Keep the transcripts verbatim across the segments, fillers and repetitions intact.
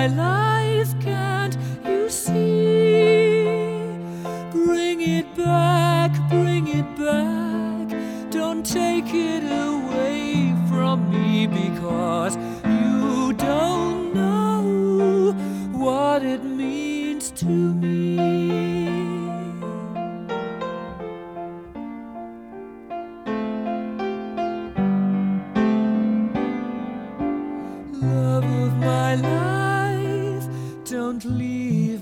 my life, can't you see? Bring it back, bring it back, don't take it away from me, because you don't know what it means to me. Love of my life, don't leave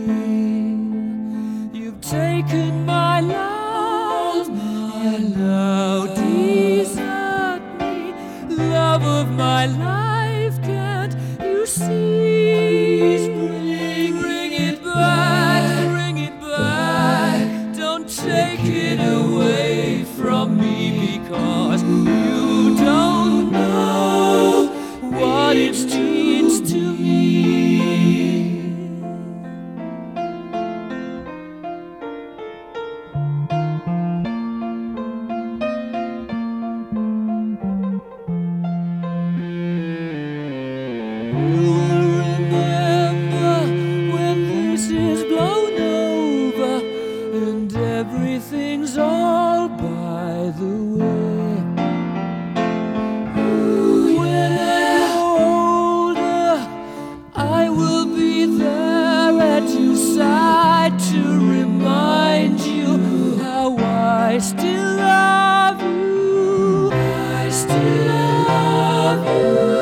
me. You've taken my love, and now desert me. Love of my life, can't you see? Bring, bring it back, bring it back, don't take it away from me, because you don't know what it means to me. You'll remember when this is blown over and everything's all by the way. I will be there at your side to remind you how I still love you. I still love you.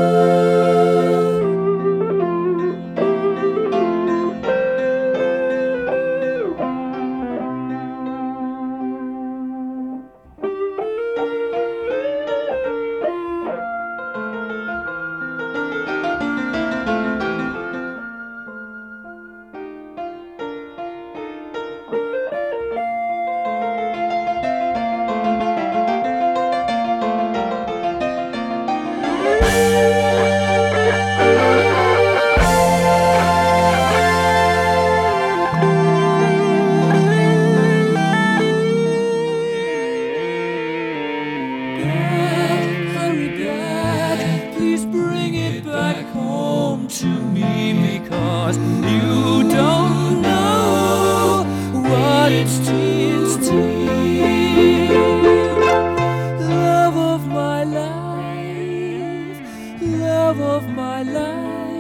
Please bring it back home to me, because you don't know what it means to me. Love of my life, love of my life.